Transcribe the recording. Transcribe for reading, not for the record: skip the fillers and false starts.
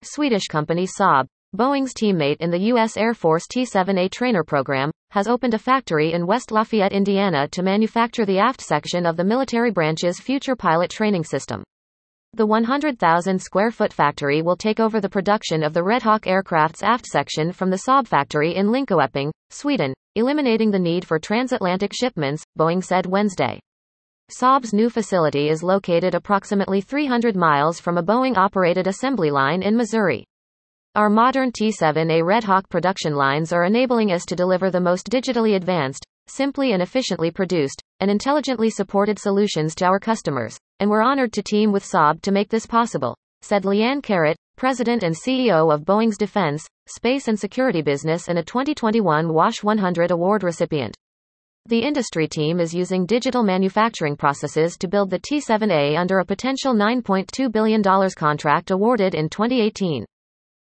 Swedish company Saab, Boeing's teammate in the U.S. Air Force T-7A trainer program, has opened a factory in West Lafayette, Indiana to manufacture the aft section of the military branch's future pilot training system. The 100,000 square foot factory will take over the production of the Red Hawk aircraft's aft section from the Saab factory in Linköping, Sweden, eliminating the need for transatlantic shipments, Boeing said Wednesday. Saab's new facility is located approximately 300 miles from a Boeing-operated assembly line in Missouri. Our modern T-7A Red Hawk production lines are enabling us to deliver the most digitally advanced, simply and efficiently produced, and intelligently supported solutions to our customers, and we're honored to team with Saab to make this possible, said Leanne Carrot, President and CEO of Boeing's Defense, Space and Security business and a 2021 WASH 100 award recipient. The industry team is using digital manufacturing processes to build the T-7A under a potential $9.2 billion contract awarded in 2018.